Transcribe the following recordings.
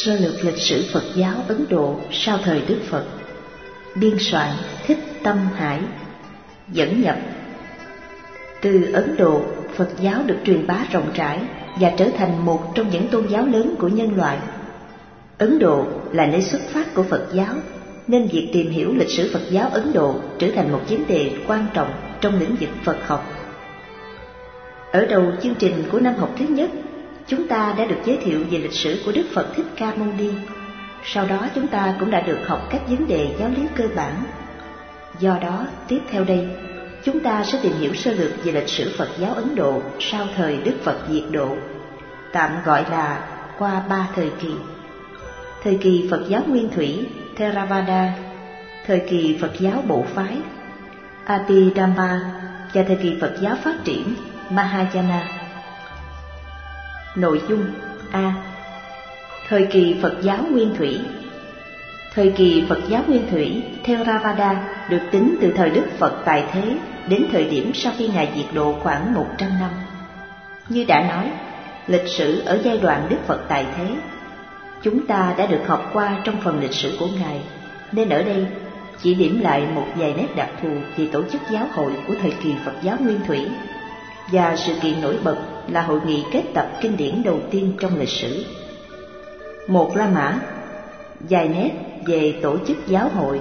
Sơ lược lịch sử Phật giáo Ấn Độ sau thời Đức Phật. Biên soạn Thích Tâm Hải. Dẫn nhập. Từ Ấn Độ, Phật giáo được truyền bá rộng rãi và trở thành một trong những tôn giáo lớn của nhân loại. Ấn Độ là nơi xuất phát của Phật giáo, nên việc tìm hiểu lịch sử Phật giáo Ấn Độ trở thành một vấn đề quan trọng trong lĩnh vực Phật học. Ở đầu chương trình của năm học thứ nhất, chúng ta đã được giới thiệu về lịch sử của Đức Phật Thích Ca Mâu Ni. Sau đó chúng ta cũng đã được học các vấn đề giáo lý cơ bản. Do đó, tiếp theo đây, chúng ta sẽ tìm hiểu sơ lược về lịch sử Phật giáo Ấn Độ sau thời Đức Phật diệt độ, tạm gọi là qua 3 thời kỳ. Thời kỳ Phật giáo Nguyên Thủy, Theravada, thời kỳ Phật giáo Bộ Phái, Abhidhamma, và thời kỳ Phật giáo phát triển, Mahayana. Nội dung A. Thời kỳ Phật giáo Nguyên Thủy. Thời kỳ Phật giáo Nguyên Thủy, Theravada, được tính từ thời Đức Phật tại thế đến thời điểm sau khi Ngài diệt độ khoảng 100 năm. Như đã nói, lịch sử ở giai đoạn Đức Phật tại thế, chúng ta đã được học qua trong phần lịch sử của Ngài, nên ở đây chỉ điểm lại một vài nét đặc thù về tổ chức giáo hội của thời kỳ Phật giáo Nguyên Thủy và sự kiện nổi bật là hội nghị kết tập kinh điển đầu tiên trong lịch sử. Một La Mã. Vài nét về tổ chức giáo hội.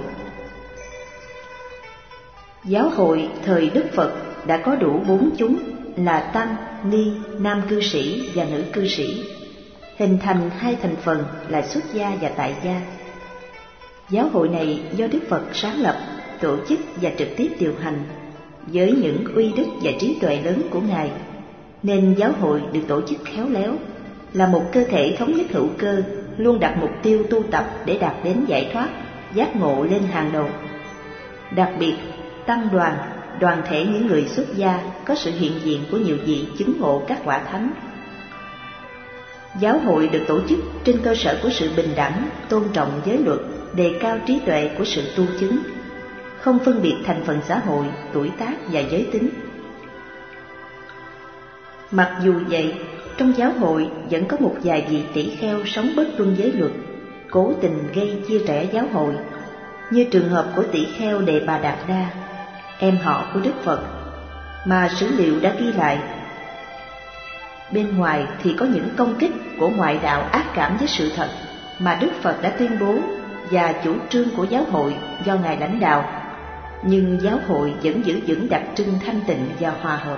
Giáo hội thời Đức Phật đã có đủ 4 chúng là tăng, ni, nam cư sĩ và nữ cư sĩ, hình thành 2 thành phần là xuất gia và tại gia. Giáo hội này do Đức Phật sáng lập, tổ chức và trực tiếp điều hành với những uy đức và trí tuệ lớn của Ngài, nên giáo hội được tổ chức khéo léo, là một cơ thể thống nhất hữu cơ, luôn đặt mục tiêu tu tập để đạt đến giải thoát, giác ngộ lên hàng đầu. Đặc biệt, tăng đoàn, đoàn thể những người xuất gia có sự hiện diện của nhiều vị chứng ngộ các quả thánh. Giáo hội được tổ chức trên cơ sở của sự bình đẳng, tôn trọng giới luật, đề cao trí tuệ của sự tu chứng, không phân biệt thành phần xã hội, tuổi tác và giới tính. Mặc dù vậy, trong giáo hội vẫn có một vài vị tỷ kheo sống bất tuân giới luật, cố tình gây chia rẽ giáo hội, như trường hợp của tỷ kheo Đề Bà Đạt Đa, em họ của Đức Phật, mà sử liệu đã ghi lại. Bên ngoài thì có những công kích của ngoại đạo ác cảm với sự thật mà Đức Phật đã tuyên bố và chủ trương của giáo hội do Ngài lãnh đạo, nhưng giáo hội vẫn giữ vững đặc trưng thanh tịnh và hòa hợp.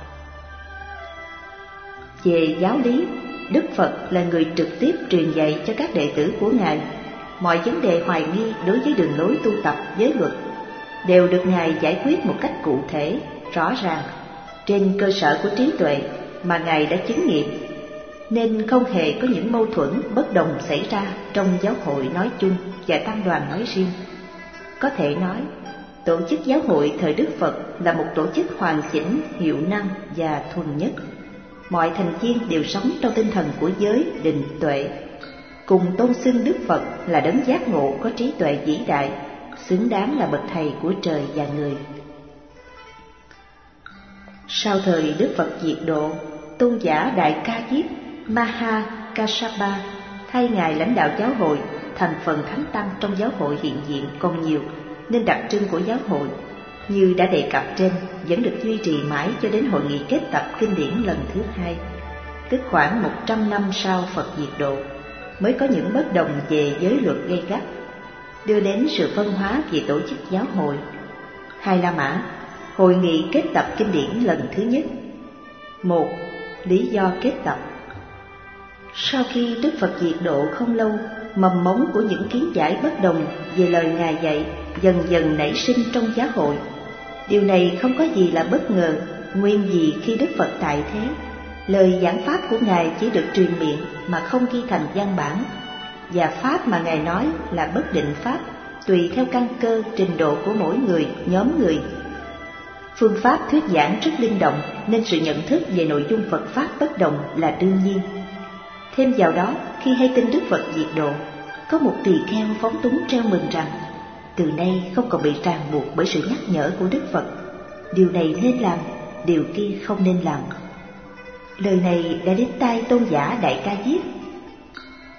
Về giáo lý, Đức Phật là người trực tiếp truyền dạy cho các đệ tử của Ngài. Mọi vấn đề hoài nghi đối với đường lối tu tập, giới luật đều được Ngài giải quyết một cách cụ thể, rõ ràng, trên cơ sở của trí tuệ mà Ngài đã chứng nghiệm, nên không hề có những mâu thuẫn bất đồng xảy ra trong giáo hội nói chung và tăng đoàn nói riêng. Có thể nói, tổ chức giáo hội thời Đức Phật là một tổ chức hoàn chỉnh, hiệu năng và thuần nhất. Mọi thành viên đều sống trong tinh thần của giới định tuệ, cùng tôn xưng Đức Phật là đấng giác ngộ có trí tuệ vĩ đại, xứng đáng là bậc thầy của trời và người. Sau thời Đức Phật diệt độ, tôn giả Đại Ca Diếp Maha Kassapa thay Ngài lãnh đạo giáo hội. Thành phần thánh tăng trong giáo hội hiện diện còn nhiều, nên đặc trưng của giáo hội như đã đề cập trên vẫn được duy trì mãi cho đến hội nghị kết tập kinh điển lần thứ 2, tức khoảng 100 năm sau Phật diệt độ, mới có những bất đồng về giới luật gay gắt, đưa đến sự phân hóa về tổ chức giáo hội. Hai La Mã. Hội nghị kết tập kinh điển lần thứ nhất. 1. Lý do kết tập. Sau khi Đức Phật diệt độ không lâu, mầm mống của những kiến giải bất đồng về lời Ngài dạy dần dần nảy sinh trong giáo hội. Điều này không có gì là bất ngờ, nguyên vì khi Đức Phật tại thế, lời giảng pháp của Ngài chỉ được truyền miệng mà không ghi thành văn bản, và pháp mà Ngài nói là bất định pháp, tùy theo căn cơ, trình độ của mỗi người, nhóm người. Phương pháp thuyết giảng rất linh động, nên sự nhận thức về nội dung Phật pháp bất đồng là đương nhiên. Thêm vào đó, khi hay tin Đức Phật diệt độ, có một tỳ kheo phóng túng treo mừng rằng từ nay không còn bị ràng buộc bởi sự nhắc nhở của Đức Phật. Điều này nên làm, điều kia không nên làm. Lời này đã đến tai tôn giả Đại Ca Diếp.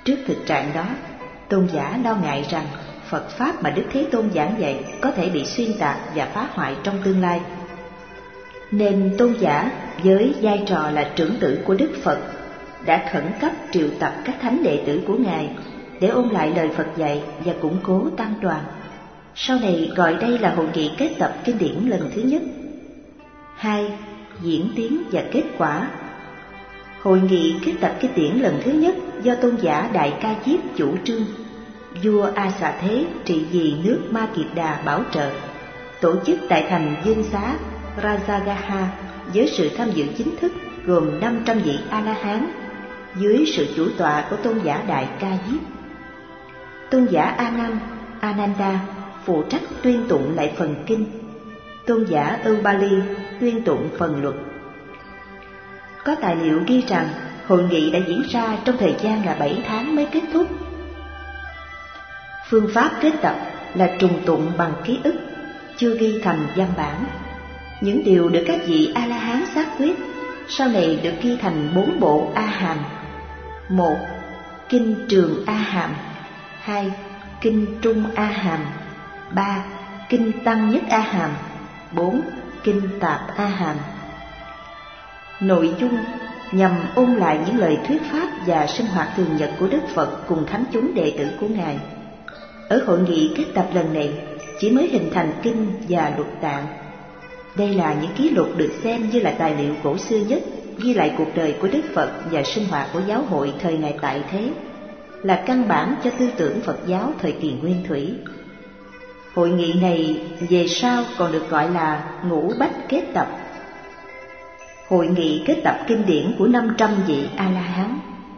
Trước thực trạng đó, tôn giả lo ngại rằng Phật Pháp mà Đức Thế Tôn giảng dạy có thể bị xuyên tạc và phá hoại trong tương lai. Nên tôn giả với vai trò là trưởng tử của Đức Phật đã khẩn cấp triệu tập các thánh đệ tử của Ngài để ôn lại lời Phật dạy và củng cố tăng đoàn. Sau này gọi đây là hội nghị kết tập kinh điển lần thứ nhất. 2. Diễn tiến và kết quả. Hội nghị kết tập kinh điển lần thứ nhất do tôn giả Đại Ca Diếp chủ trương, vua A Xà Thế trị vì nước Ma Kiệt Đà bảo trợ, tổ chức tại thành Dương Xá Rajagaha với sự tham dự chính thức gồm 500 vị A-la-hán dưới sự chủ tọa của tôn giả Đại Ca Diếp. Tôn giả Ananda phụ trách tuyên tụng lại phần kinh, tôn giả Ubali tuyên tụng phần luật. Có tài liệu ghi rằng hội nghị đã diễn ra trong thời gian là 7 tháng mới kết thúc. Phương pháp kết tập là trùng tụng bằng ký ức, chưa ghi thành văn bản. Những điều được các vị A-la-hán xác quyết sau này được ghi thành 4 bộ A Hàm: 1. Kinh Trường A Hàm, 2. Kinh Trung A Hàm, 3. Kinh Tăng Nhất A Hàm, 4. Kinh Tạp A Hàm. Nội dung nhằm ôn lại những lời thuyết pháp và sinh hoạt thường nhật của Đức Phật cùng thánh chúng đệ tử của Ngài. Ở hội nghị kết tập lần này chỉ mới hình thành kinh và luật tạng. Đây là những ký lục được xem như là tài liệu cổ xưa nhất ghi lại cuộc đời của Đức Phật và sinh hoạt của giáo hội thời Ngài tại thế, là căn bản cho tư tưởng Phật giáo thời kỳ Nguyên Thủy. Hội nghị này về sau còn được gọi là Ngũ Bách kết tập, hội nghị kết tập kinh điển của 500 vị A-la-hán.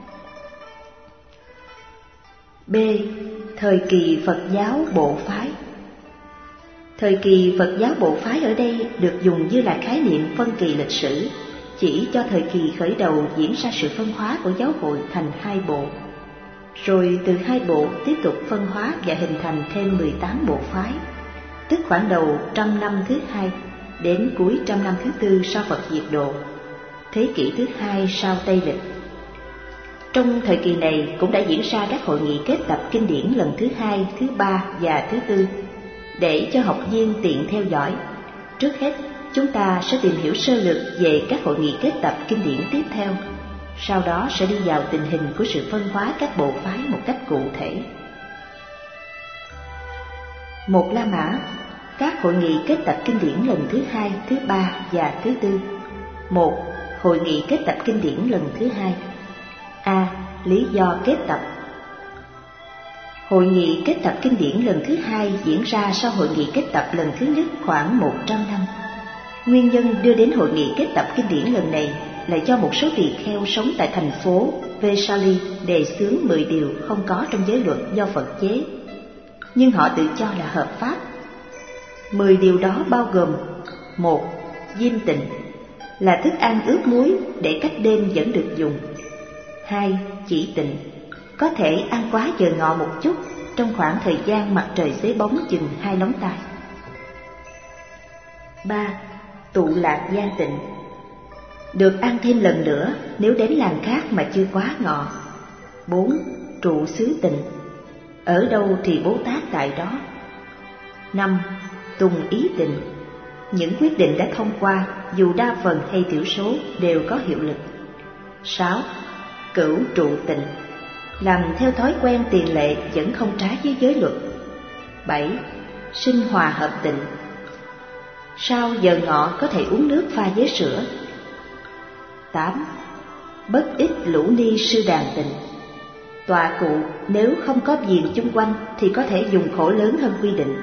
B. Thời kỳ Phật giáo bộ phái. Thời kỳ Phật giáo bộ phái ở đây được dùng như là khái niệm phân kỳ lịch sử, chỉ cho thời kỳ khởi đầu diễn ra sự phân hóa của giáo hội thành 2 bộ. Rồi từ 2 bộ tiếp tục phân hóa và hình thành thêm 18 bộ phái, tức khoảng đầu trăm năm thứ 2 đến cuối trăm năm thứ 4 sau Phật diệt độ, thế kỷ thứ 2 sau Tây lịch. Trong thời kỳ này cũng đã diễn ra các hội nghị kết tập kinh điển lần thứ 2, thứ 3 và thứ 4 để cho học viên tiện theo dõi. Trước hết, chúng ta sẽ tìm hiểu sơ lược về các hội nghị kết tập kinh điển tiếp theo, sau đó sẽ đi vào tình hình của sự phân hóa các bộ phái một cách cụ thể. Một La Mã, các hội nghị kết tập kinh điển lần thứ 2, thứ 3 và thứ 4. 1. Hội nghị kết tập kinh điển lần thứ 2. A. Lý do kết tập. Hội nghị kết tập kinh điển lần thứ 2 diễn ra sau hội nghị kết tập lần thứ nhất khoảng 100 năm. Nguyên nhân đưa đến hội nghị kết tập kinh điển lần này là do một số tỳ kheo sống tại thành phố Vesali đề xướng 10 điều không có trong giới luật do Phật chế, nhưng họ tự cho là hợp pháp. 10 điều đó bao gồm: 1. Diêm tịnh, là thức ăn ướp muối để cách đêm vẫn được dùng. 2. Chỉ tịnh, có thể ăn quá giờ ngọ một chút trong khoảng thời gian mặt trời xế bóng chừng 2 lóng tay. 3. Tụ lạc gian tịnh, được ăn thêm lần nữa nếu đến làng khác mà chưa quá ngọ. 4. Trụ xứ tịnh, ở đâu thì Bố Tát tại đó. 5. Tùng ý tịnh, những quyết định đã thông qua dù đa phần hay thiểu số đều có hiệu lực. 6. Cửu trụ tịnh, làm theo thói quen tiền lệ vẫn không trái với giới luật. 7. Sinh hòa hợp tịnh, sau giờ ngọ có thể uống nước pha với sữa. 8. Bất ích lũ ni sư đàn tịnh, tọa cụ nếu không có viền chung quanh thì có thể dùng khổ lớn hơn quy định.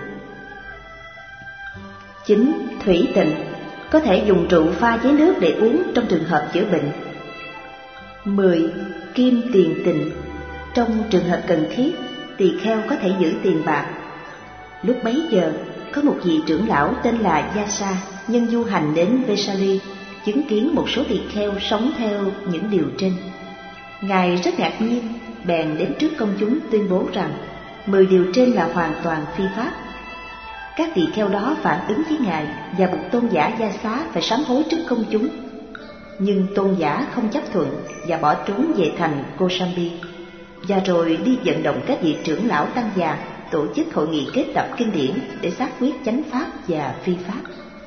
9. Thủy tịnh, có thể dùng rượu pha với nước để uống trong trường hợp chữa bệnh. 10. Kim tiền tịnh, trong trường hợp cần thiết, tỳ kheo có thể giữ tiền bạc. Lúc bấy giờ, có một vị trưởng lão tên là Yasa, nhân du hành đến Vesali, chứng kiến một số tỳ kheo sống theo những điều trên. Ngài rất ngạc nhiên, bèn đến trước công chúng tuyên bố rằng 10 điều trên là hoàn toàn phi pháp. Các tỳ kheo đó phản ứng với Ngài và buộc tôn giả Yasa phải sám hối trước công chúng. Nhưng tôn giả không chấp thuận và bỏ trốn về thành Kosambi. và rồi đi vận động các vị trưởng lão tăng già tổ chức hội nghị kết tập kinh điển để xác quyết chánh pháp và phi pháp.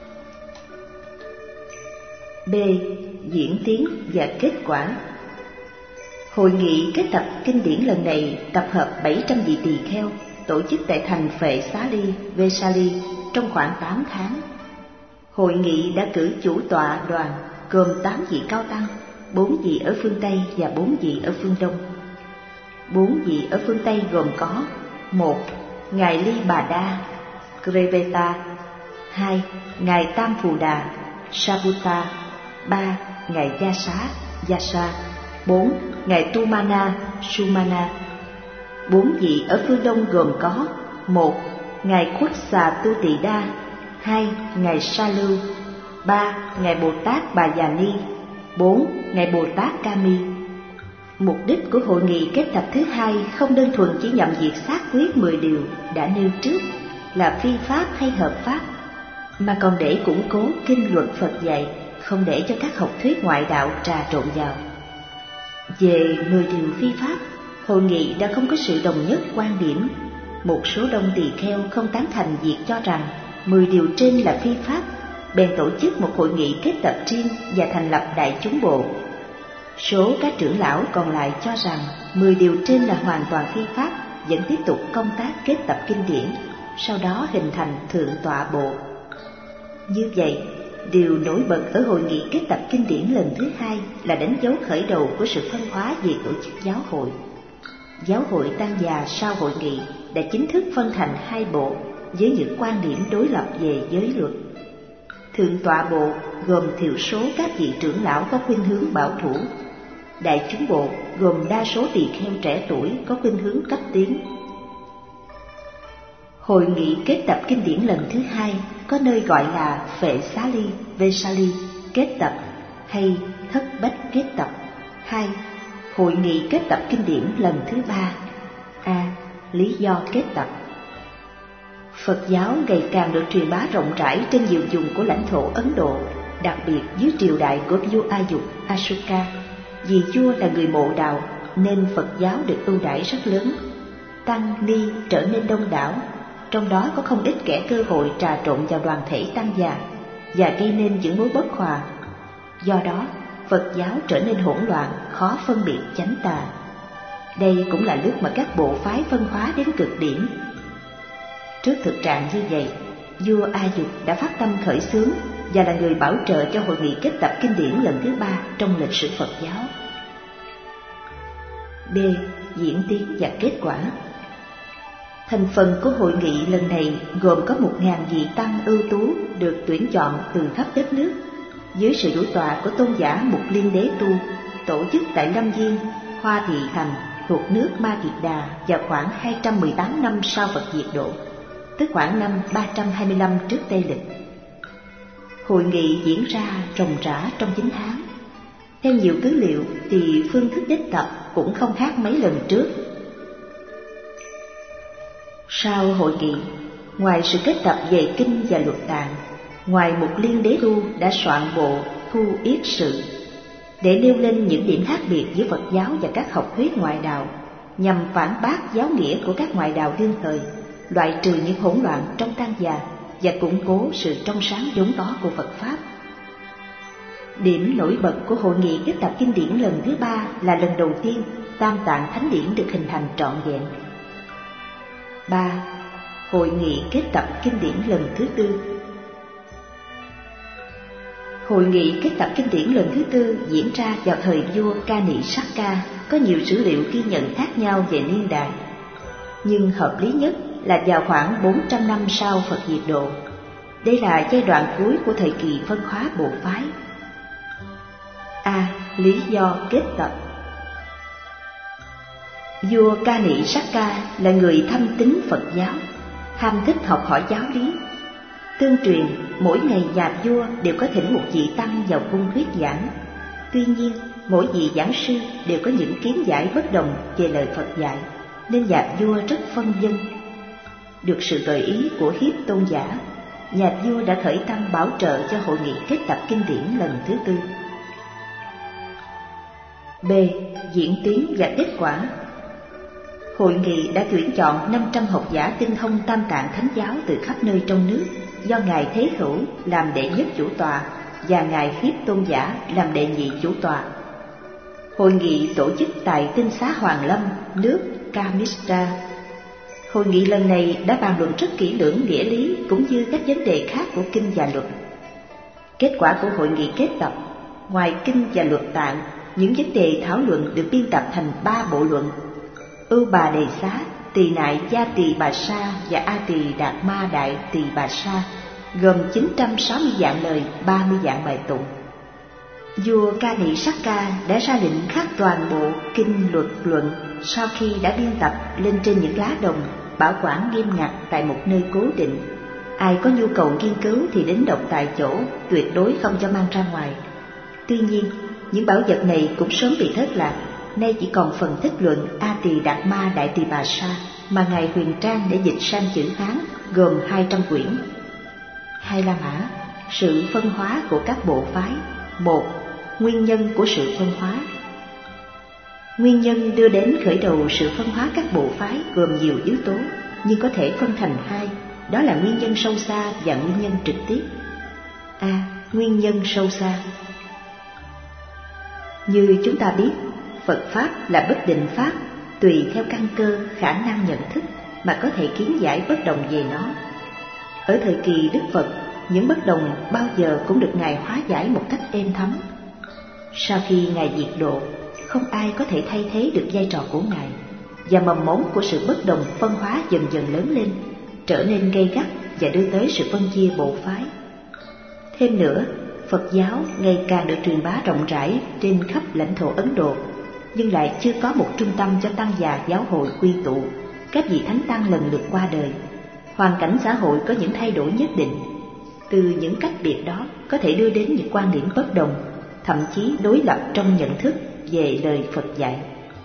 B. Diễn tiến và kết quả. Hội nghị kết tập kinh điển lần này tập hợp 700 vị tỳ kheo, tổ chức tại thành Phệ Xá Ly, Vesali trong khoảng 8 tháng. Hội nghị đã cử chủ tọa đoàn gồm 8 vị cao tăng, 4 vị ở phương Tây và 4 vị ở phương Đông. 4 vị ở phương Tây gồm có: 1. Ngài Ly Bà Đa, Greveta. 2. Ngài Tam Phù Đà, Saputa. 3. Ngài Gia Xá, Yasa. 4. Ngài Tumana, Sumana. 4 vị ở phương Đông gồm có: 1. Ngài Khuất Xà Tu Tỳ Đa. 2. Ngài Sa Lưu. 3. Ngài Bồ Tát Bà Già Ni. 4. Ngài Bồ Tát Ca Mi. Mục đích của hội nghị kết tập thứ hai không đơn thuần chỉ nhằm việc xác quyết 10 điều đã nêu trước là phi pháp hay hợp pháp, mà còn để củng cố kinh luật Phật dạy, không để cho các học thuyết ngoại đạo trà trộn vào. Về 10 điều phi pháp, hội nghị đã không có sự đồng nhất quan điểm. Một số đông tỳ kheo không tán thành việc cho rằng 10 điều trên là phi pháp, bèn tổ chức một hội nghị kết tập riêng và thành lập đại chúng bộ. Số các trưởng lão còn lại cho rằng 10 điều trên là hoàn toàn phi pháp, vẫn tiếp tục công tác kết tập kinh điển, sau đó hình thành thượng tọa bộ. Như vậy, điều nổi bật ở hội nghị kết tập kinh điển lần thứ hai là đánh dấu khởi đầu của sự phân hóa về tổ chức giáo hội. Giáo hội tăng già sau hội nghị đã chính thức phân thành 2 bộ với những quan điểm đối lập về giới luật. Thượng tọa bộ gồm thiểu số các vị trưởng lão có khuynh hướng bảo thủ. Đại chúng bộ gồm đa số tỳ kheo trẻ tuổi có khuynh hướng cấp tiến. Hội nghị kết tập kinh điển lần thứ hai có nơi gọi là Phệ Xá Ly, Vesali kết tập hay Thất Bách kết tập. 2. Hội nghị kết tập kinh điển lần thứ ba. A. Lý do kết tập. Phật giáo ngày càng được truyền bá rộng rãi trên nhiều vùng của lãnh thổ Ấn Độ, đặc biệt dưới triều đại của vua A Dục, Ashoka. Vì vua là người mộ đạo nên Phật giáo được ưu đãi rất lớn. Tăng ni trở nên đông đảo, trong đó có không ít kẻ cơ hội trà trộn vào đoàn thể tăng già và gây nên những mối bất hòa. Do đó, Phật giáo trở nên hỗn loạn, khó phân biệt chánh tà. Đây cũng là lúc mà các bộ phái phân hóa đến cực điểm. Trước thực trạng như vậy, vua A Dục đã phát tâm khởi xướng và là người bảo trợ cho hội nghị kết tập kinh điển lần thứ ba trong lịch sử Phật giáo. B. Diễn tiến và kết quả. Thành phần của hội nghị lần này gồm có 1.000 vị tăng ưu tú được tuyển chọn từ khắp đất nước, dưới sự chủ tọa của tôn giả Mục Liên Đế Tu, tổ chức tại Lâm Viên, Hoa Thị Thành thuộc nước Ma Kiệt Đà vào khoảng 218 năm sau Phật diệt độ, tức khoảng năm 325 trước Tây Lịch. Hội nghị diễn ra ròng rã trong 9 tháng. Theo nhiều tư liệu thì phương thức kết tập cũng không khác mấy lần trước. Sau hội nghị, ngoài sự kết tập về kinh và luật tạng, ngoài Mục Liên Đế Tu đã soạn bộ Thu Yết Sự để nêu lên những điểm khác biệt giữa Phật giáo và các học thuyết ngoại đạo, nhằm phản bác giáo nghĩa của các ngoại đạo đương thời, loại trừ những hỗn loạn trong tăng già và củng cố sự trong sáng vốn có của Phật Pháp. Điểm nổi bật của hội nghị kết tập kinh điển lần thứ ba là lần đầu tiên Tam Tạng Thánh Điển được hình thành trọn vẹn. 3. Hội nghị kết tập kinh điển lần thứ tư. Hội nghị kết tập kinh điển lần thứ tư diễn ra vào thời vua Kani Sakka, có nhiều sử liệu ghi nhận khác nhau về niên đại, nhưng hợp lý nhất là vào khoảng 400 năm sau Phật diệt độ. Đây là giai đoạn cuối của thời kỳ phân hóa bộ phái. A. Lý do kết tập. Vua Kani Sakka là người thâm tín Phật giáo, ham thích học hỏi giáo lý. Tương truyền, mỗi ngày nhà vua đều có thỉnh một vị tăng vào cung thuyết giảng. Tuy nhiên, mỗi vị giảng sư đều có những kiến giải bất đồng về lời Phật dạy, nên nhà vua rất phân vân. Được sự gợi ý của Hiếp tôn giả, nhà vua đã khởi tâm bảo trợ cho hội nghị kết tập kinh điển lần thứ tư. B. Diễn tiến và kết quả. Hội nghị đã tuyển chọn 500 học giả tinh thông Tam Tạng Thánh giáo từ khắp nơi trong nước, do Ngài Thế Hữu làm đệ nhất chủ tọa và Ngài Khiết Tôn giả làm đệ nhị chủ tọa. Hội nghị tổ chức tại Tinh xá Hoàng Lâm, nước Kamistra. Hội nghị lần này đã bàn luận rất kỹ lưỡng nghĩa lý cũng như các vấn đề khác của kinh và luật. Kết quả của hội nghị kết tập, ngoài kinh và luật tạng, những vấn đề thảo luận được biên tập thành 3 bộ luận: Ưu Bà Đề Xá, Tỳ Nại Gia Tỳ Bà Sa và A Tỳ Đạt Ma Đại Tỳ Bà Sa, gồm 960 vạn lời, 30 vạn bài tụng. Vua Ca Nị Sắc Ca đã ra lệnh khắc toàn bộ kinh luật luận sau khi đã biên tập lên trên những lá đồng, bảo quản nghiêm ngặt tại một nơi cố định. Ai có nhu cầu nghiên cứu thì đến đọc tại chỗ, tuyệt đối không cho mang ra ngoài. Tuy nhiên, những bảo vật này cũng sớm bị thất lạc, nay chỉ còn phần thích luận A Tỳ Đạt Ma Đại Tỳ Bà Sa mà Ngài Huyền Trang để dịch sang chữ Hán, gồm 200 quyển. Hai La Mã, sự phân hóa của các bộ phái. 1. Nguyên nhân của sự phân hóa. Nguyên nhân đưa đến khởi đầu sự phân hóa các bộ phái gồm nhiều yếu tố, nhưng có thể phân thành 2, đó là nguyên nhân sâu xa và nguyên nhân trực tiếp. A. Nguyên nhân sâu xa. Như chúng ta biết, Phật Pháp là bất định Pháp, tùy theo căn cơ, khả năng nhận thức mà có thể kiến giải bất đồng về nó. Ở thời kỳ Đức Phật, những bất đồng bao giờ cũng được Ngài hóa giải một cách êm thấm. Sau khi Ngài diệt độ, không ai có thể thay thế được vai trò của Ngài, và mầm mống của sự bất đồng phân hóa dần dần lớn lên, trở nên gay gắt và đưa tới sự phân chia bộ phái. Thêm nữa, Phật giáo ngày càng được truyền bá rộng rãi trên khắp lãnh thổ Ấn Độ, nhưng lại chưa có một trung tâm cho tăng già giáo hội quy tụ. Các vị thánh tăng lần lượt qua đời, hoàn cảnh xã hội có những thay đổi nhất định. Từ những cách biệt đó có thể đưa đến những quan điểm bất đồng, thậm chí đối lập trong nhận thức về lời Phật dạy.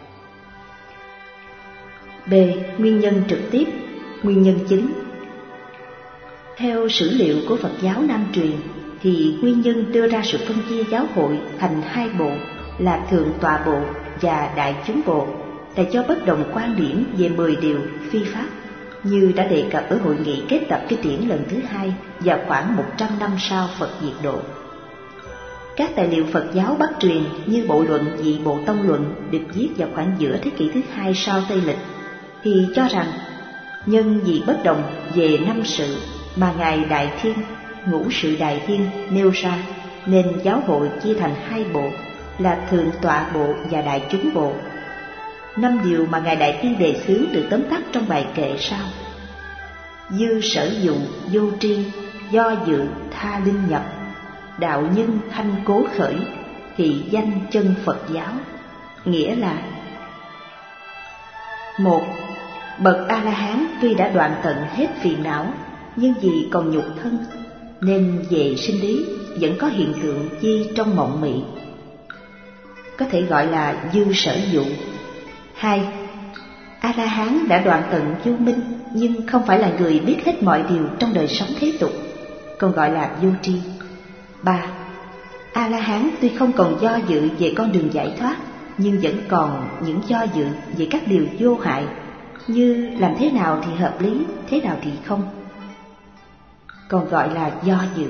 B. Nguyên nhân trực tiếp, nguyên nhân chính. Theo sử liệu của Phật giáo Nam truyền, thì nguyên nhân đưa ra sự phân chia giáo hội thành 2 bộ là Thượng Tọa Bộ và Đại Chúng Bộ là do bất đồng quan điểm về 10 điều phi pháp, như đã đề cập ở hội nghị kết tập kinh điển lần thứ 2 vào khoảng 100 năm sau Phật diệt độ. Các tài liệu Phật giáo Bắc truyền như bộ luận Dị Bộ Tông Luận được viết vào khoảng giữa thế kỷ thứ 2 sau Tây Lịch thì cho rằng nhân vì bất đồng về 5 sự mà Ngài Đại Thiên, Ngũ Sự Đại Thiên nêu ra, nên giáo hội chia thành 2 bộ là Thượng Tọa Bộ và Đại Chúng Bộ. 5 điều mà Ngài Đại Thiên đề xướng được tóm tắt trong bài kệ sau: dư sở dụng vô tri, do dự tha linh nhập, đạo nhân thanh cố khởi, thị danh chân Phật giáo. Nghĩa là: 1. Bậc A-la-hán tuy đã đoạn tận hết phiền não, nhưng vì còn nhục thân nên về sinh lý vẫn có hiện tượng chi trong mộng mị, có thể gọi là dư sở dụ. 2. A-la-hán đã đoạn tận vô minh, nhưng không phải là người biết hết mọi điều trong đời sống thế tục, còn gọi là vô tri. 3. A-la-hán tuy không còn do dự về con đường giải thoát, nhưng vẫn còn những do dự về các điều vô hại, như làm thế nào thì hợp lý, thế nào thì không, còn gọi là do dự.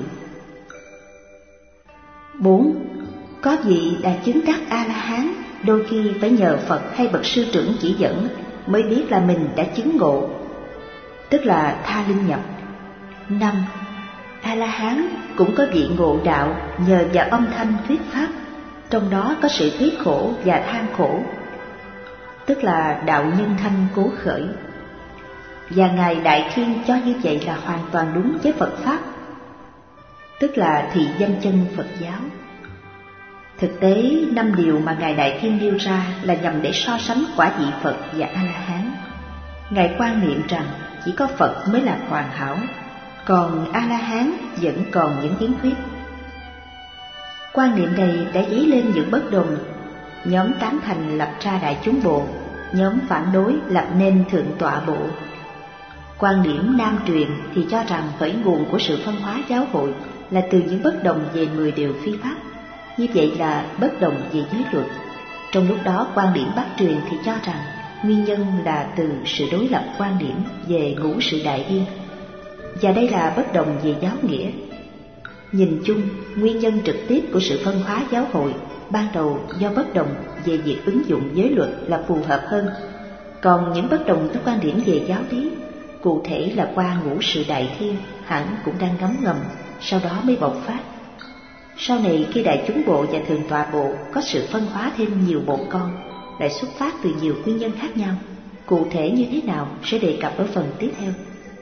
4. Có vị đã chứng đắc A-la-hán, đôi khi phải nhờ Phật hay bậc sư trưởng chỉ dẫn mới biết là mình đã chứng ngộ, tức là tha linh nhập. 5. A-la-hán cũng có vị ngộ đạo nhờ vào âm thanh thuyết pháp, trong đó có sự thuyết khổ và than khổ, tức là đạo nhân thanh cố khởi. Và Ngài Đại Thiên cho như vậy là hoàn toàn đúng với Phật Pháp, tức là thị danh chân Phật giáo. Thực tế, 5 điều mà Ngài Đại Thiên nêu ra là nhằm để so sánh quả vị Phật và A-la-hán. Ngài quan niệm rằng chỉ có Phật mới là hoàn hảo, còn A-la-hán vẫn còn những khiếm khuyết. Quan niệm này đã dấy lên những bất đồng. Nhóm tán thành lập ra Đại Chúng Bộ, nhóm phản đối lập nên Thượng Tọa Bộ. Quan điểm Nam truyền thì cho rằng khởi nguồn của sự phân hóa giáo hội là từ những bất đồng về 10 điều phi pháp, như vậy là bất đồng về giới luật. Trong lúc đó quan điểm Bắc truyền thì cho rằng nguyên nhân là từ sự đối lập quan điểm về ngũ sự đại thiên, và đây là bất đồng về giáo nghĩa. Nhìn chung, nguyên nhân trực tiếp của sự phân hóa giáo hội ban đầu do bất đồng về việc ứng dụng giới luật là phù hợp hơn, còn những bất đồng với quan điểm về giáo lý, cụ thể là qua ngũ sự đại thiên, hẳn cũng đang ngấm ngầm, sau đó mới bộc phát. Sau này khi đại chúng bộ và thượng tọa bộ có sự phân hóa thêm nhiều bộ con, lại xuất phát từ nhiều nguyên nhân khác nhau, cụ thể như thế nào sẽ đề cập ở phần tiếp theo.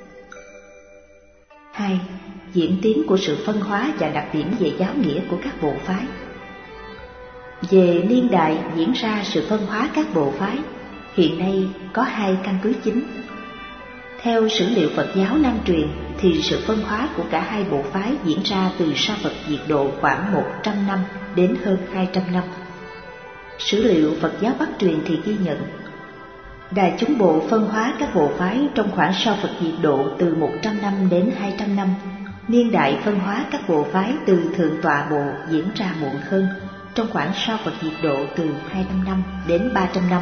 2. Diễn tiến của sự phân hóa và đặc điểm về giáo nghĩa của các bộ phái. Về niên đại diễn ra sự phân hóa các bộ phái, hiện nay có 2 căn cứ chính. Theo sử liệu Phật giáo Nam truyền thì sự phân hóa của cả 2 bộ phái diễn ra từ sau Phật diệt độ khoảng 100 năm đến hơn 200 năm. Sử liệu Phật giáo Bắc truyền thì ghi nhận đại chúng bộ phân hóa các bộ phái trong khoảng sau Phật diệt độ từ 100 năm đến 200 năm. Niên đại phân hóa các bộ phái từ thượng tọa bộ diễn ra muộn hơn, trong khoảng sau Phật diệt độ từ 200 năm đến 300 năm.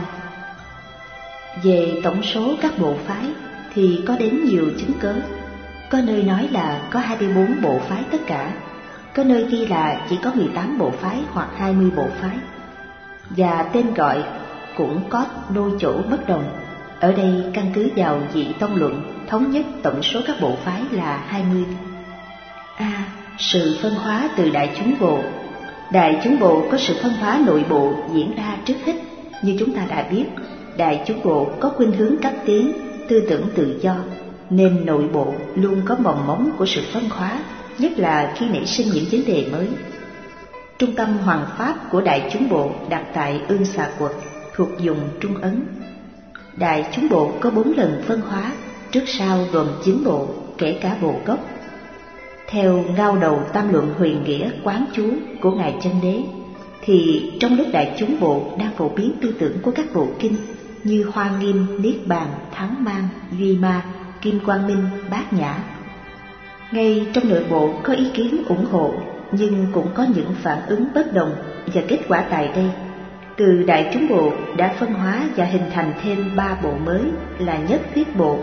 Về tổng số các bộ phái thì có đến nhiều chứng cớ. Có nơi nói là có 24 bộ phái tất cả, có nơi ghi là chỉ có 18 bộ phái hoặc 20 bộ phái. Và tên gọi cũng có đôi chỗ bất đồng. Ở đây căn cứ vào vị tông luận thống nhất tổng số các bộ phái là 20. A. Sự phân hóa từ đại chúng bộ. Đại chúng bộ có sự phân hóa nội bộ diễn ra trước hết. Như chúng ta đã biết, đại chúng bộ có khuynh hướng cấp tiến, tư tưởng tự do, nên nội bộ luôn có mầm móng của sự phân hóa, nhất là khi nảy sinh những vấn đề mới. Trung tâm hoàng pháp của đại chúng bộ đặt tại Ương Xà Quật, thuộc vùng Trung Ấn. Đại chúng bộ có 4 lần phân hóa, trước sau gồm 9 bộ, kể cả bộ gốc. Theo ngao đầu tam luận huyền nghĩa quán chú của Ngài Chân Đế, thì trong lúc đại chúng bộ đang phổ biến tư tưởng của các bộ kinh như Hoa Nghiêm, Niết Bàn, Thắng Mang, Duy Ma, Kim Quang Minh, Bát Nhã, ngay trong nội bộ có ý kiến ủng hộ, nhưng cũng có những phản ứng bất đồng, và kết quả tại đây, từ đại chúng bộ đã phân hóa và hình thành thêm 3 bộ mới là Nhất Thuyết Bộ,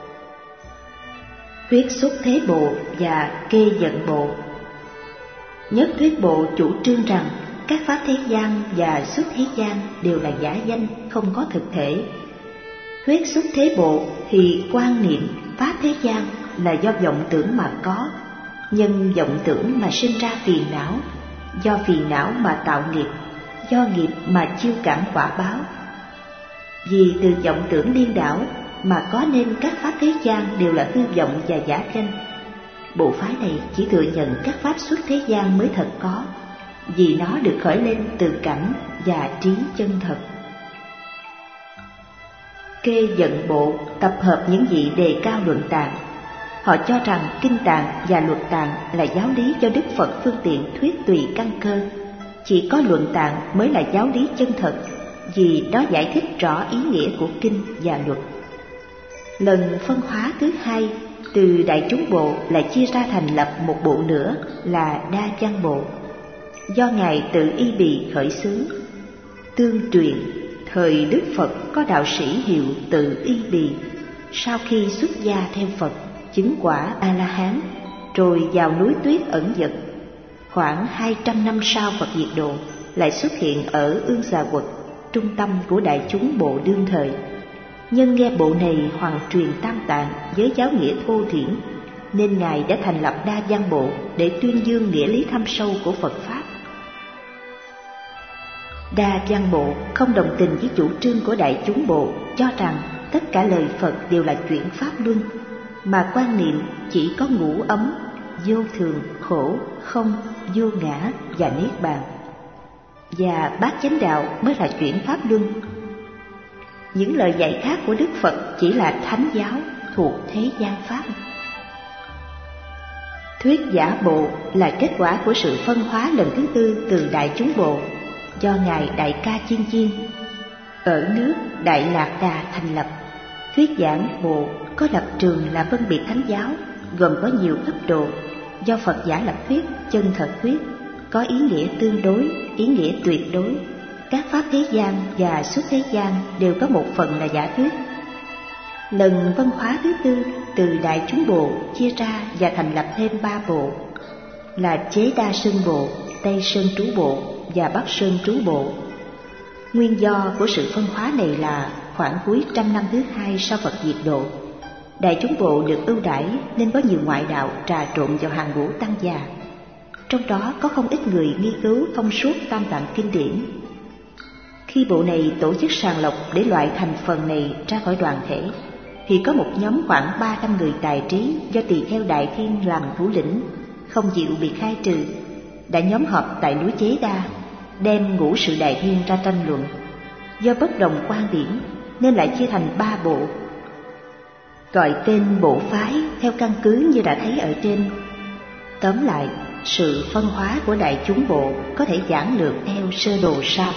Thuyết Xuất Thế Bộ và Kê Vận Bộ. Nhất Thuyết Bộ chủ trương rằng các pháp thế gian và xuất thế gian đều là giả danh, không có thực thể. Thuyết Xuất Thế Bộ thì quan niệm pháp thế gian là do vọng tưởng mà có, nhân vọng tưởng mà sinh ra phiền não, do phiền não mà tạo nghiệp, do nghiệp mà chiêu cảm quả báo. Vì từ vọng tưởng điên đảo mà có nên các pháp thế gian đều là hư vọng và giả danh. Bộ phái này chỉ thừa nhận các pháp xuất thế gian mới thật có, vì nó được khởi lên từ cảnh và trí chân thật. Kê Vận Bộ tập hợp những vị đề cao luận tạng. Họ cho rằng kinh tạng và luật tạng là giáo lý do Đức Phật phương tiện thuyết tùy căn cơ, chỉ có luận tạng mới là giáo lý chân thật, vì đó giải thích rõ ý nghĩa của kinh và luật. Lần phân hóa thứ 2 từ đại chúng bộ lại chia ra thành lập một bộ nữa là Đa Văn Bộ, do Ngài Tự Y Bì khởi xướng. Tương truyền, thời Đức Phật có đạo sĩ hiệu Tự Y Bì, sau khi xuất gia theo Phật, chứng quả A-la-hán, rồi vào núi tuyết ẩn dật. Khoảng 200 năm sau Phật diệt độ, lại xuất hiện ở Ương Xà Quật, trung tâm của đại chúng bộ đương thời. Nhân nghe bộ này hoàn truyền tam tạng với giáo nghĩa thô thiển, nên Ngài đã thành lập Đa Văn Bộ để tuyên dương nghĩa lý thâm sâu của Phật Pháp. Đa Văn Bộ không đồng tình với chủ trương của đại chúng bộ, cho rằng tất cả lời Phật đều là chuyển pháp luân, mà quan niệm chỉ có ngũ ấm, vô thường, khổ, không, vô ngã và niết bàn, và bát chánh đạo mới là chuyển pháp luân. Những lời dạy khác của Đức Phật chỉ là thánh giáo thuộc thế gian pháp. Thuyết Giả Bộ là kết quả của sự phân hóa lần thứ 4 từ đại chúng bộ, do Ngài Đại Ca Chiên Chiên ở nước Đại Lạc Đà thành lập. Thuyết Giảng Bộ có lập trường là phân biệt thánh giáo, gồm có nhiều cấp độ, do Phật giả lập thuyết chân thật thuyết, có ý nghĩa tương đối, ý nghĩa tuyệt đối, các pháp thế gian và xuất thế gian đều có một phần là giả thuyết. Lần văn hóa thứ tư từ Đại Chúng Bộ chia ra và thành lập thêm 3 bộ là Chế Đa Sơn Bộ, Tây Sơn Trú Bộ và Bắc Sơn Trú Bộ. Nguyên do của sự phân hóa này là khoảng cuối trăm năm thứ 2 sau Phật diệt độ, Đại Chúng Bộ được ưu đãi nên có nhiều ngoại đạo trà trộn vào hàng ngũ tăng già. Trong đó có không ít người nghiên cứu thông suốt Tam Tạng kinh điển. Khi bộ này tổ chức sàng lọc để loại thành phần này ra khỏi đoàn thể, thì có một nhóm khoảng 300 người tài trí do Tỳ Kheo Đại Thiên làm thủ lĩnh, không chịu bị khai trừ, đã nhóm họp tại núi Chế Đa, đem Ngũ Sự Đại Thiên ra tranh luận. Do bất đồng quan điểm nên lại chia thành 3 bộ, gọi tên bộ phái theo căn cứ như đã thấy ở trên. Tóm lại, sự phân hóa của Đại Chúng Bộ có thể giản lược theo sơ đồ sau.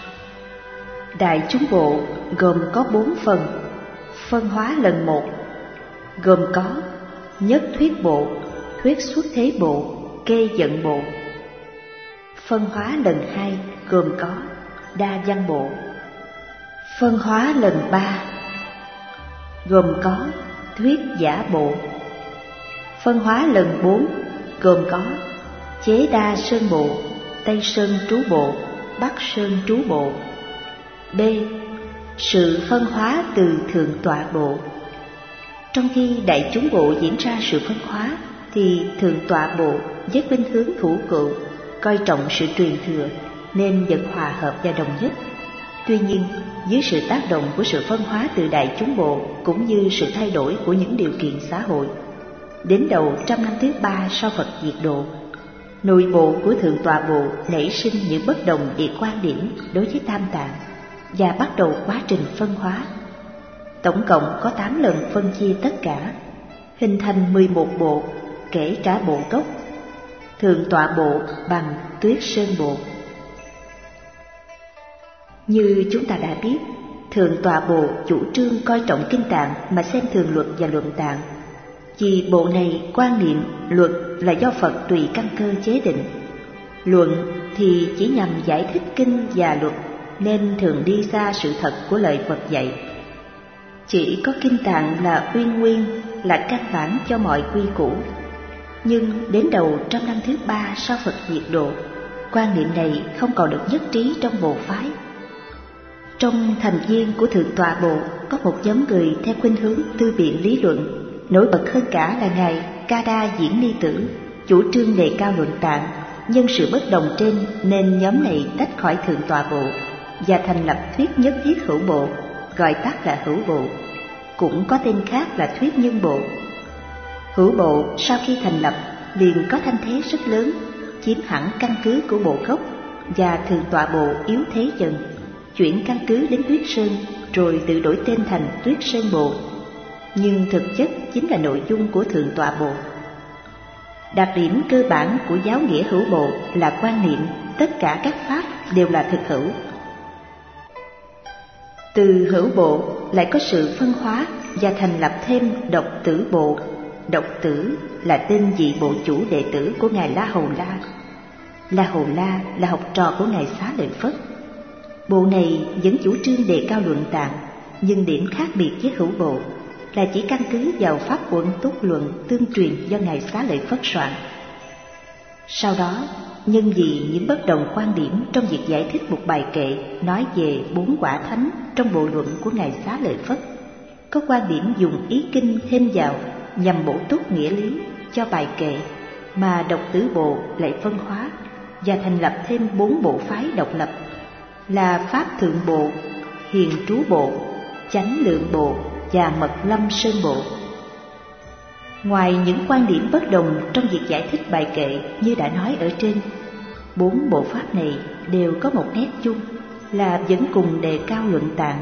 Đại Chúng Bộ gồm có 4 phần. Phân hóa lần 1 gồm có Nhất Thuyết Bộ, Thuyết Xuất Thế Bộ, Kê Dẫn Bộ. Phân hóa lần 2 gồm có Đa Văn Bộ. Phân hóa lần 3 gồm có Thuyết Giả Bộ. Phân hóa lần 4 gồm có Chế Đa Sơn Bộ, Tây Sơn Trú Bộ, Bắc Sơn Trú Bộ. B. Sự phân hóa từ Thượng Tọa Bộ. Trong khi Đại Chúng Bộ diễn ra sự phân hóa, thì Thượng Tọa Bộ với khuynh hướng thủ cựu, coi trọng sự truyền thừa nên vẫn hòa hợp và đồng nhất. Tuy nhiên, dưới sự tác động của sự phân hóa từ Đại Chúng Bộ cũng như sự thay đổi của những điều kiện xã hội, đến đầu trăm năm thứ 3 sau Phật diệt độ, nội bộ của Thượng Tọa Bộ nảy sinh những bất đồng về quan điểm đối với Tam Tạng và bắt đầu quá trình phân hóa. Tổng cộng có 8 lần phân chia tất cả, hình thành 11 bộ, kể cả bộ gốc Thượng Tọa Bộ bằng Tuyết Sơn Bộ. Như chúng ta đã biết, Thượng Tọa Bộ chủ trương coi trọng kinh tạng mà xem thường luật và luận tạng. Vì bộ này quan niệm luật là do Phật tùy căn cơ chế định, luận thì chỉ nhằm giải thích kinh và luật, nên thường đi xa sự thật của lời Phật dạy. Chỉ có kinh tạng là uyên nguyên, là căn bản cho mọi quy củ. Nhưng đến đầu trăm năm thứ 3 sau Phật diệt độ, quan niệm này không còn được nhất trí trong bộ phái. Trong thành viên của Thượng Tọa Bộ có một nhóm người theo khuynh hướng tư biện lý luận. Nổi bật hơn cả là Ngài Ca Đa Diễn Ni Tử, chủ trương đề cao luận tạng. Nhân sự bất đồng trên nên nhóm này tách khỏi Thượng Tọa Bộ và thành lập Thuyết Nhất Thiết Hữu Bộ, gọi tắt là Hữu Bộ, cũng có tên khác là Thuyết Nhân Bộ. Hữu Bộ sau khi thành lập liền có thanh thế rất lớn, chiếm hẳn căn cứ của bộ gốc, và Thượng Tọa Bộ yếu thế dần, chuyển căn cứ đến Tuyết Sơn, rồi tự đổi tên thành Tuyết Sơn Bộ. Nhưng thực chất chính là nội dung của Thượng Tọa Bộ. Đặc điểm cơ bản của giáo nghĩa Hữu Bộ là quan niệm tất cả các pháp đều là thực hữu. Từ Hữu Bộ lại có sự phân hóa và thành lập thêm Độc Tử Bộ. Độc Tử là tên vị bộ chủ đệ tử của Ngài La Hầu La. La Hầu La là học trò của Ngài Xá Lợi Phất. Bộ này vẫn chủ trương đề cao luận tạng, nhưng điểm khác biệt với Hữu Bộ là chỉ căn cứ vào pháp Quận Túc Luận tương truyền do Ngài Xá Lợi Phất soạn. Sau đó, nhân vì những bất đồng quan điểm trong việc giải thích một bài kệ nói về 4 quả thánh trong bộ luận của Ngài Xá Lợi Phất, có quan điểm dùng ý kinh thêm vào nhằm bổ túc nghĩa lý cho bài kệ, mà Độc Tử Bộ lại phân hóa và thành lập thêm 4 bộ phái độc lập là Pháp Thượng Bộ, Hiền Trú Bộ, Chánh Lượng Bộ và Mật Lâm Sơn Bộ. Ngoài những quan điểm bất đồng trong việc giải thích bài kệ như đã nói ở trên, 4 bộ pháp này đều có một nét chung là vẫn cùng đề cao luận tạng.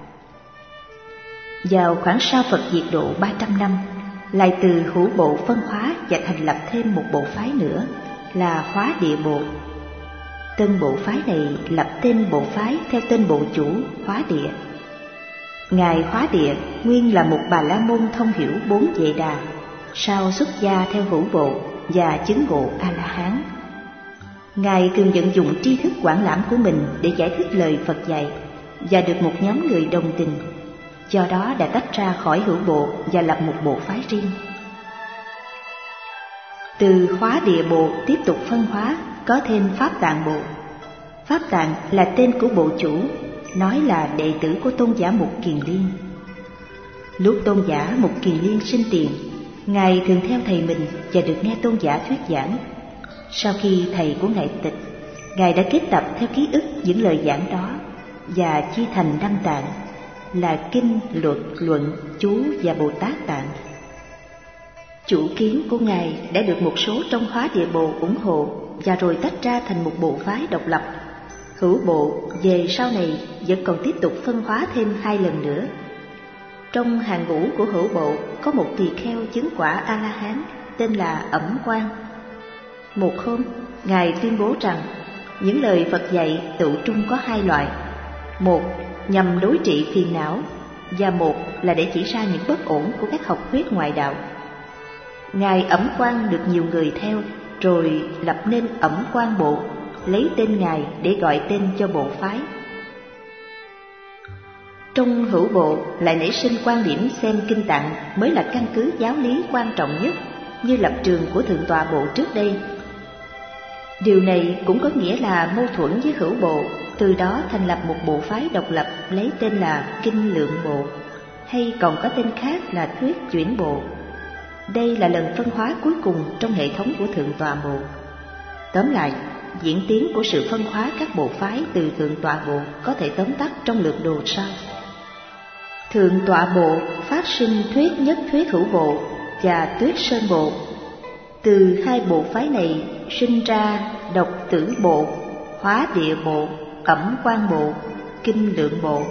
Vào khoảng sau Phật diệt độ 300 năm, lại từ Hữu Bộ phân hóa và thành lập thêm một bộ phái nữa là Hóa Địa Bộ. Tân bộ phái này lập tên bộ phái theo tên bộ chủ Hóa Địa. Ngài Hóa Địa nguyên là một Bà La Môn thông hiểu 4 Vệ Đà, sau xuất gia theo Hữu Bộ và chứng ngộ A-la-hán. Ngài thường vận dụng tri thức quảng lãm của mình để giải thích lời Phật dạy và được một nhóm người đồng tình, do đó đã tách ra khỏi hữu bộ và lập một bộ phái riêng. Từ Hóa Địa Bộ tiếp tục phân hóa, có thêm Pháp Tạng Bộ. Pháp Tạng là tên của bộ chủ, nói là đệ tử của tôn giả Mục Kiền Liên. Lúc tôn giả Mục Kiền Liên sinh tiền, Ngài thường theo thầy mình và được nghe tôn giả thuyết giảng. Sau khi thầy của Ngài tịch, Ngài đã kết tập theo ký ức những lời giảng đó và chia thành 5 tạng là Kinh, Luật, Luận, Chú và Bồ Tát Tạng. Chủ kiến của Ngài đã được một số trong Hóa Địa Bộ ủng hộ và rồi tách ra thành một bộ phái độc lập. Hữu bộ về sau này vẫn còn tiếp tục phân hóa thêm 2 lần nữa. Trong hàng ngũ của hữu bộ có một tỳ kheo chứng quả A-la-hán tên là Ẩm Quang. Một hôm, Ngài tuyên bố rằng những lời Phật dạy tựu trung có 2 loại. Một, nhằm đối trị phiền não, và một là để chỉ ra những bất ổn của các học thuyết ngoại đạo. Ngài Ẩm Quang được nhiều người theo, rồi lập nên Ẩm Quang Bộ, lấy tên Ngài để gọi tên cho bộ phái. Trong hữu bộ lại nảy sinh quan điểm xem Kinh Tạng mới là căn cứ giáo lý quan trọng nhất, như lập trường của Thượng tọa Bộ trước đây. Điều này cũng có nghĩa là mâu thuẫn với hữu bộ, từ đó thành lập một bộ phái độc lập lấy tên là Kinh Lượng Bộ, hay còn có tên khác là Thuyết Chuyển Bộ. Đây là lần phân hóa cuối cùng trong hệ thống của Thượng tọa Bộ. Tóm lại, diễn tiến của sự phân hóa các bộ phái từ Thượng tọa Bộ có thể tóm tắt trong lược đồ sau. Thượng tọa Bộ phát sinh Thuyết Nhất Thuyết Hữu Bộ và Tuyết Sơn Bộ. Từ 2 bộ phái này sinh ra Độc Tử Bộ, Hóa Địa Bộ, Ẩm Quang Bộ, Kinh Lượng Bộ.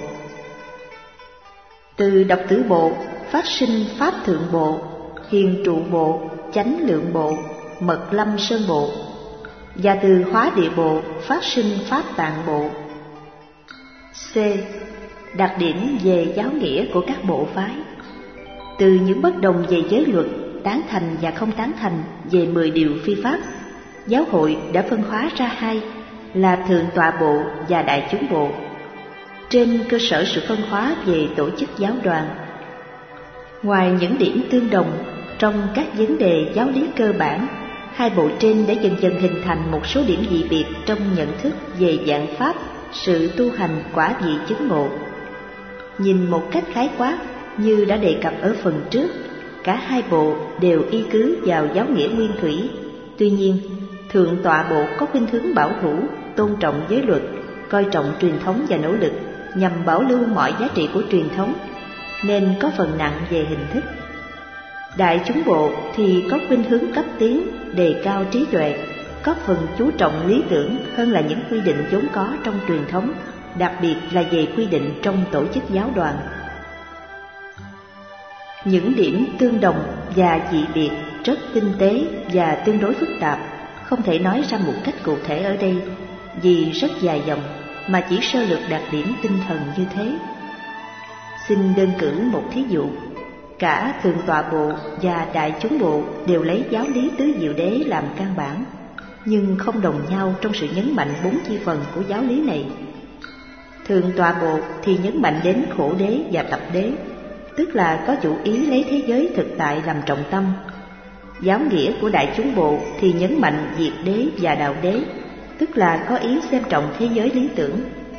Từ Độc Tử Bộ phát sinh Pháp Thượng Bộ, Hiền Trụ Bộ, Chánh Lượng Bộ, Mật Lâm Sơn Bộ. Và từ Hóa Địa Bộ phát sinh Pháp Tạng Bộ. C. Đặc điểm về giáo nghĩa của các bộ phái. Từ những bất đồng về giới luật, tán thành và không tán thành về 10 điều phi pháp, giáo hội đã phân hóa ra 2 là Thượng tọa Bộ và Đại chúng Bộ, trên cơ sở sự phân hóa về tổ chức giáo đoàn. Ngoài những điểm tương đồng trong các vấn đề giáo lý cơ bản, 2 bộ trên đã dần dần hình thành một số điểm dị biệt trong nhận thức về dạng pháp, sự tu hành quả vị chứng ngộ. Nhìn một cách khái quát, như đã đề cập ở phần trước, cả 2 bộ đều y cứ vào giáo nghĩa nguyên thủy. Tuy nhiên, Thượng tọa Bộ có khuynh hướng bảo thủ, tôn trọng giới luật, coi trọng truyền thống và nỗ lực nhằm bảo lưu mọi giá trị của truyền thống, nên có phần nặng về hình thức. Đại chúng Bộ thì có khuynh hướng cấp tiến, đề cao trí tuệ, có phần chú trọng lý tưởng hơn là những quy định vốn có trong truyền thống, đặc biệt là về quy định trong tổ chức giáo đoàn. Những điểm tương đồng và dị biệt rất tinh tế và tương đối phức tạp, không thể nói ra một cách cụ thể ở đây vì rất dài dòng, mà chỉ sơ lược đặc điểm tinh thần như thế. Xin đơn cử một thí dụ. Cả Thượng tọa Bộ và Đại chúng Bộ đều lấy giáo lý tứ diệu đế làm căn bản, nhưng không đồng nhau trong sự nhấn mạnh 4 chi phần của giáo lý này. Thượng tọa Bộ thì nhấn mạnh đến khổ đế và tập đế, tức là có chủ ý lấy thế giới thực tại làm trọng tâm. Giáo nghĩa của Đại chúng Bộ thì nhấn mạnh diệt đế và đạo đế, tức là có ý xem trọng thế giới lý tưởng.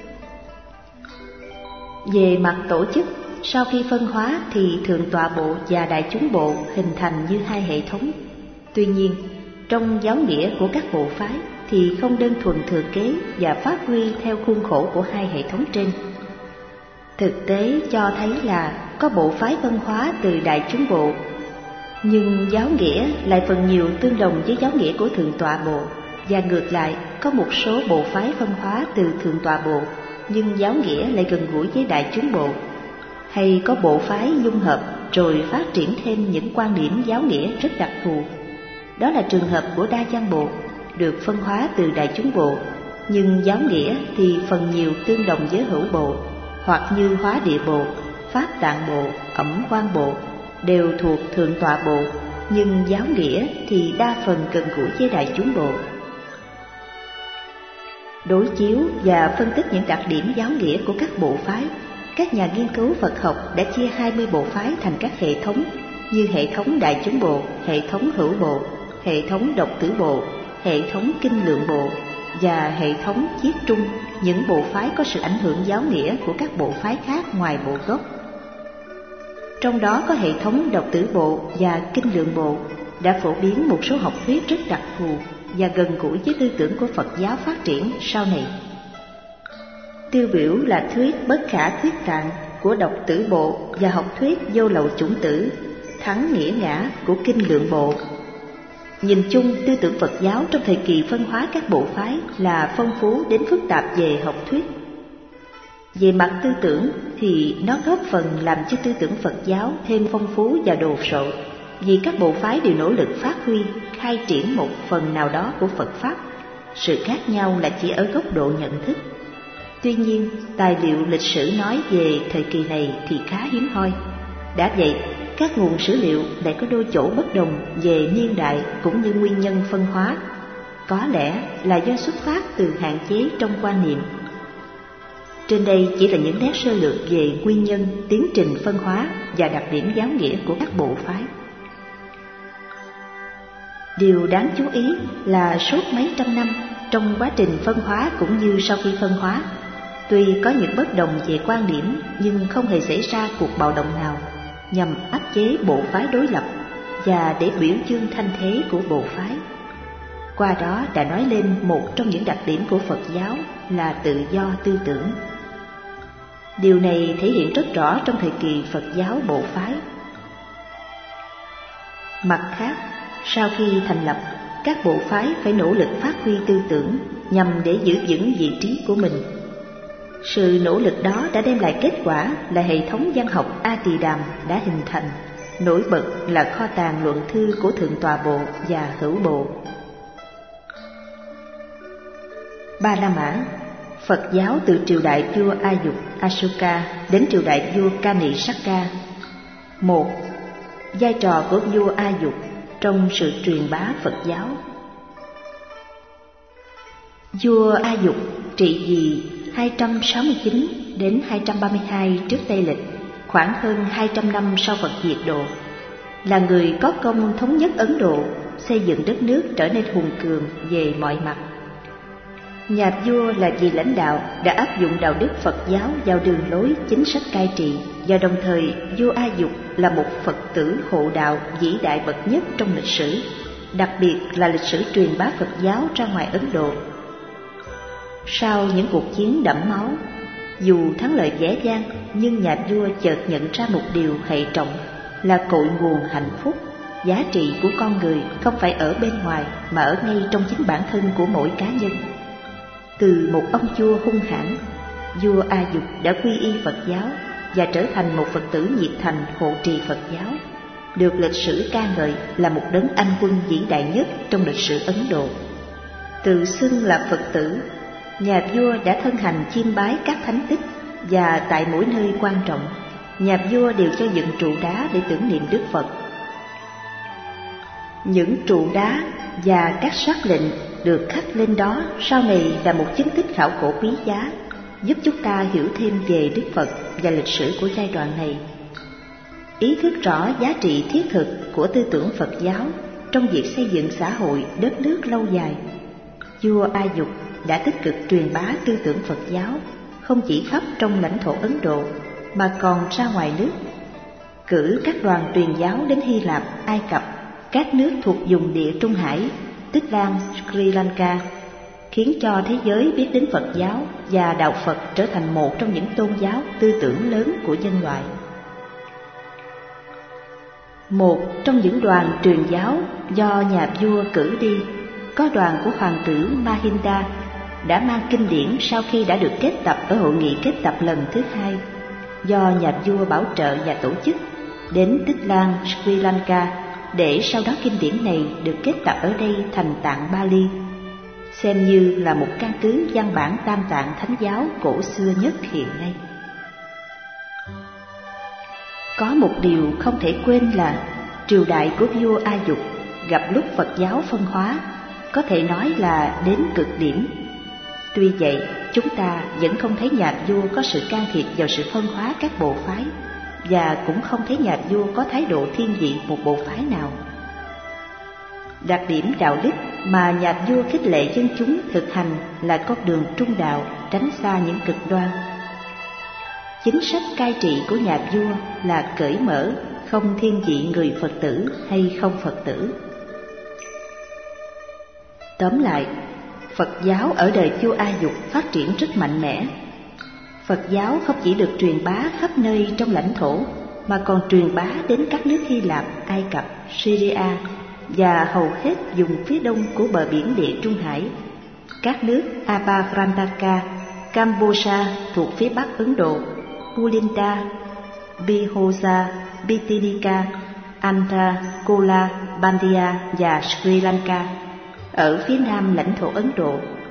Về mặt tổ chức, sau khi phân hóa thì Thượng tọa Bộ và Đại chúng Bộ hình thành như 2 hệ thống. Tuy nhiên, trong giáo nghĩa của các bộ phái thì không đơn thuần thừa kế và phát huy theo khuôn khổ của 2 hệ thống trên. Thực tế cho thấy là có bộ phái phân hóa từ Đại chúng Bộ, nhưng giáo nghĩa lại phần nhiều tương đồng với giáo nghĩa của Thượng tọa Bộ, và ngược lại có một số bộ phái phân hóa từ Thượng tọa Bộ, nhưng giáo nghĩa lại gần gũi với Đại chúng Bộ. Hay có bộ phái dung hợp rồi phát triển thêm những quan điểm giáo nghĩa rất đặc thù. Đó là trường hợp của Đa Văn Bộ, được phân hóa từ Đại chúng Bộ, nhưng giáo nghĩa thì phần nhiều tương đồng với Hữu Bộ, hoặc như Hóa Địa Bộ, Pháp Tạng Bộ, Ẩm Quang Bộ đều thuộc Thượng tọa Bộ, nhưng giáo nghĩa thì đa phần gần gũi với Đại chúng Bộ. Đối chiếu và phân tích những đặc điểm giáo nghĩa của các bộ phái, các nhà nghiên cứu Phật học đã chia 20 bộ phái thành các hệ thống như hệ thống Đại chúng bộ, hệ thống Hữu bộ, hệ thống Độc tử bộ, hệ thống Kinh lượng bộ và hệ thống Chiết trung, những bộ phái có sự ảnh hưởng giáo nghĩa của các bộ phái khác ngoài bộ gốc. Trong đó có hệ thống Độc tử bộ và Kinh lượng bộ đã phổ biến một số học thuyết rất đặc thù và gần gũi với tư tưởng của Phật giáo phát triển sau này. Tiêu biểu là thuyết bất khả thuyết tạng của Độc tử bộ và học thuyết vô lậu chủng tử, thắng nghĩa ngã của Kinh lượng bộ. Nhìn chung, tư tưởng Phật giáo trong thời kỳ phân hóa các bộ phái là phong phú đến phức tạp về học thuyết. Về mặt tư tưởng thì nó góp phần làm cho tư tưởng Phật giáo thêm phong phú và đồ sộ, vì các bộ phái đều nỗ lực phát huy, khai triển một phần nào đó của Phật Pháp. Sự khác nhau là chỉ ở góc độ nhận thức. Tuy nhiên, tài liệu lịch sử nói về thời kỳ này thì khá hiếm hoi. Đã vậy, các nguồn sử liệu lại có đôi chỗ bất đồng về niên đại cũng như nguyên nhân phân hóa. Có lẽ là do xuất phát từ hạn chế trong quan niệm. Trên đây chỉ là những nét sơ lược về nguyên nhân, tiến trình phân hóa và đặc điểm giáo nghĩa của các bộ phái. Điều đáng chú ý là suốt mấy trăm năm trong quá trình phân hóa cũng như sau khi phân hóa, tuy có những bất đồng về quan điểm nhưng không hề xảy ra cuộc bạo động nào nhằm áp chế bộ phái đối lập và để biểu dương thanh thế của bộ phái. Qua đó đã nói lên một trong những đặc điểm của Phật giáo là tự do tư tưởng. Điều này thể hiện rất rõ trong thời kỳ Phật giáo bộ phái. Mặt khác, sau khi thành lập, các bộ phái phải nỗ lực phát huy tư tưởng nhằm để giữ vững vị trí của mình. Sự nỗ lực đó đã đem lại kết quả là hệ thống văn học A Tỳ Đàm đã hình thành, nổi bật là kho tàng luận thư của Thượng tọa bộ và Hữu bộ. Ba La Mã. Phật giáo từ triều đại vua A Dục Ashoka đến triều đại vua Kanishaka. 1. Vai trò của vua A Dục trong sự truyền bá Phật giáo. Vua A Dục trị vì 269 đến 232 trước Tây Lịch, khoảng hơn 200 năm sau Phật diệt độ, là người có công thống nhất Ấn Độ, xây dựng đất nước trở nên hùng cường về mọi mặt. Nhà vua là vị lãnh đạo đã áp dụng đạo đức Phật giáo vào đường lối chính sách cai trị, và đồng thời vua A Dục là một Phật tử hộ đạo vĩ đại bậc nhất trong lịch sử, đặc biệt là lịch sử truyền bá Phật giáo ra ngoài Ấn Độ. Sau những cuộc chiến đẫm máu, dù thắng lợi vẻ vang, nhưng nhà vua chợt nhận ra một điều hệ trọng là cội nguồn hạnh phúc, giá trị của con người không phải ở bên ngoài mà ở ngay trong chính bản thân của mỗi cá nhân. Từ một ông vua hung hãn, vua A Dục đã quy y Phật giáo và trở thành một Phật tử nhiệt thành hộ trì Phật giáo, được lịch sử ca ngợi là một đấng anh quân vĩ đại nhất trong lịch sử Ấn Độ. Tự xưng là Phật tử, nhà vua đã thân hành chiêm bái các thánh tích, và tại mỗi nơi quan trọng, nhà vua đều cho dựng trụ đá để tưởng niệm Đức Phật. Những trụ đá và các sắc lệnh được khắc lên đó sau này là một chứng tích khảo cổ quý giá, giúp chúng ta hiểu thêm về Đức Phật và lịch sử của giai đoạn này. Ý thức rõ giá trị thiết thực của tư tưởng Phật giáo trong việc xây dựng xã hội, đất nước lâu dài, vua A Dục đã tích cực truyền bá tư tưởng Phật giáo không chỉ khắp trong lãnh thổ Ấn Độ mà còn ra ngoài nước, cử các đoàn truyền giáo đến Hy Lạp, Ai Cập, các nước thuộc vùng Địa Trung Hải, Tích Lan, Sri Lanka, khiến cho thế giới biết đến Phật giáo và đạo Phật trở thành một trong những tôn giáo tư tưởng lớn của nhân loại. Một trong những đoàn truyền giáo do nhà vua cử đi, có đoàn của hoàng tử Mahinda đã mang kinh điển sau khi đã được kết tập ở hội nghị kết tập lần thứ 2 do nhà vua bảo trợ và tổ chức, đến Tích Lan, Sri Lanka, để sau đó kinh điển này được kết tập ở đây thành tạng Bali, xem như là một căn cứ văn bản tam tạng thánh giáo cổ xưa nhất hiện nay. Có một điều không thể quên là triều đại của vua A Dục gặp lúc Phật giáo phân hóa, có thể nói là đến cực điểm. Tuy vậy, chúng ta vẫn không thấy nhà vua có sự can thiệp vào sự phân hóa các bộ phái, và cũng không thấy nhà vua có thái độ thiên vị một bộ phái nào. Đặc điểm đạo đức mà nhà vua khích lệ dân chúng thực hành là con đường trung đạo, tránh xa những cực đoan. Chính sách cai trị của nhà vua là cởi mở, không thiên vị người Phật tử hay không Phật tử. Tóm lại, Phật giáo ở đời vua A Dục phát triển rất mạnh mẽ. Phật giáo không chỉ được truyền bá khắp nơi trong lãnh thổ, mà còn truyền bá đến các nước Hy Lạp, Ai Cập, Syria và hầu hết vùng phía đông của bờ biển Địa Trung Hải, các nước Apavrantaka, Cambodia thuộc phía bắc Ấn Độ, Pulinda, Bihoja, Bitinika, Andhra, Kola, Bandia và Sri Lanka. Ở phía nam lãnh thổ Ấn Độ,